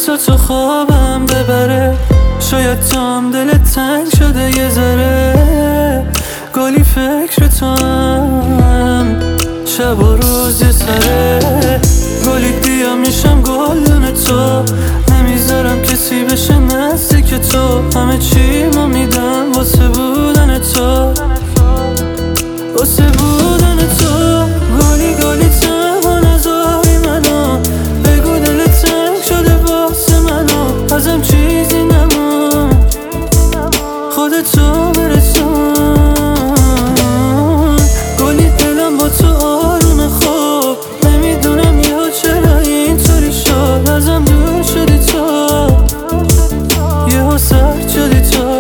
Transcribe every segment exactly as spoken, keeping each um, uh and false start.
چشاتو خوابم ببره، شاید تو هم دلت تنگ شده یه ذره. گلی فکر تو هم شب و روز یه سره. گلی بیا میشم گلدون تو، نمیذارم کسی بشه نزدیک تو. همه چی ما میدم واسه بودن تو، واسه بودن تو. گلی گلی تنها نذاری منو، بگو دلت تنگ شده واسه منو. ازم چیزی نمون، خودتو برسون. گلی دلم با تو آرومه خوب، نمیدونم یا چرا اینطوری شد. ازم دور شدی تو، یهو سرد شدی تو.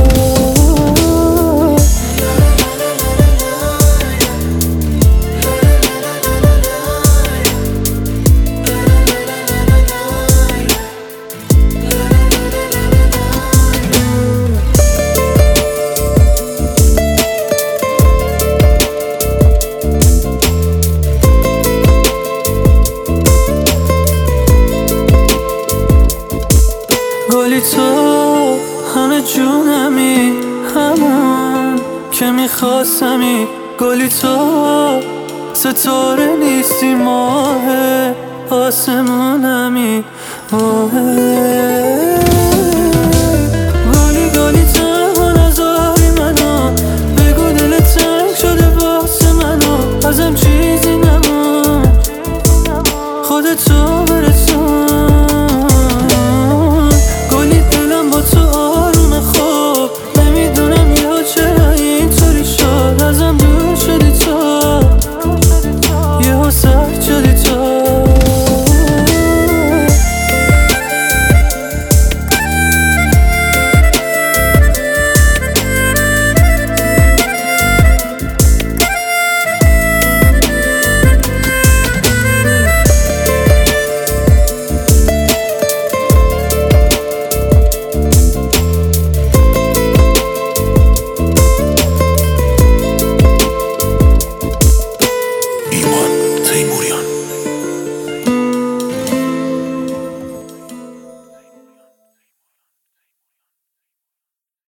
گلی تو همه جونمی، همون که میخواستمی. گلی تو ستاره نیستی، ماه آسمونمی، ماه